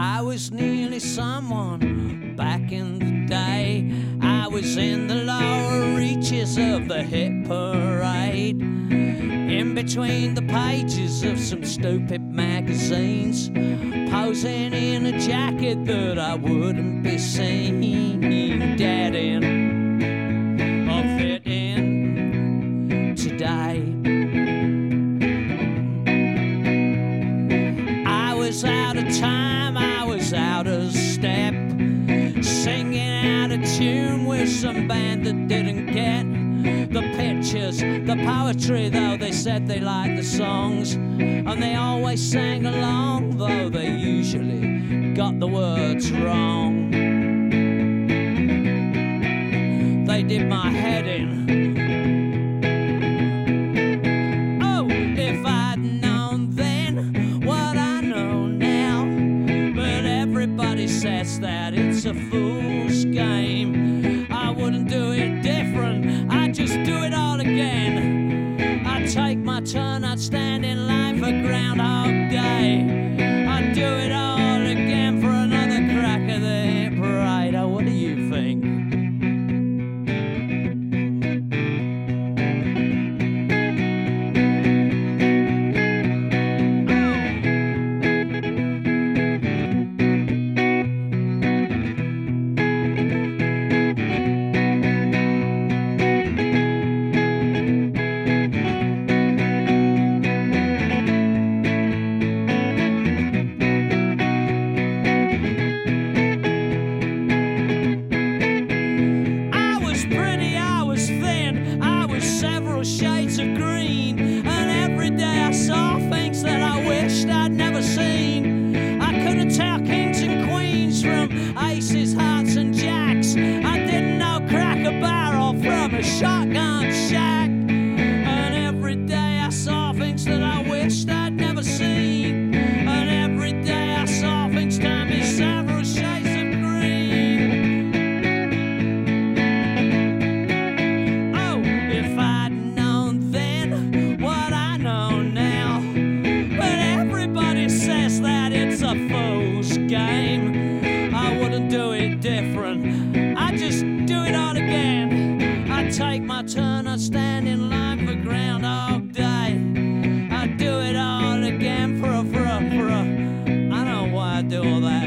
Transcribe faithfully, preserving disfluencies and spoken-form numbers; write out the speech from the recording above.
I was nearly someone back in the day. I was in the lower reaches of the hit parade, in between the pages of some stupid magazines, posing in a jacket that I wouldn't be seen dead in or fit in today. I was out of time, I was out of step, singing out of tune with some band that didn't get the pictures, the poetry, though they said they liked the songs, and they always sang along, though they usually got the words wrong. They did my head in. Oh, if I'd known then what I know now, but everybody says that it's a fool's game. I wouldn't do it different, I'd just do it all again. I'd take my turn, I'd stand in line for Groundhog Day. I'd do it all again for another crack of the hit parade. Oh, what do you think? Several shades of green, and every day I saw things that I wished I'd never seen. I couldn't tell kings and queens from aces, hearts and jacks. I didn't know Cracker Barrel from a shotgun shack. And every day I saw things that I wished I'd never seen. And every day I saw things turn me several shades of fool's game. I wouldn't do it different, I'd just do it all again. I'd take my turn, I'd stand in line for Groundhog Day. I'd do it all again for a, for a, for a I don't know why I do all that.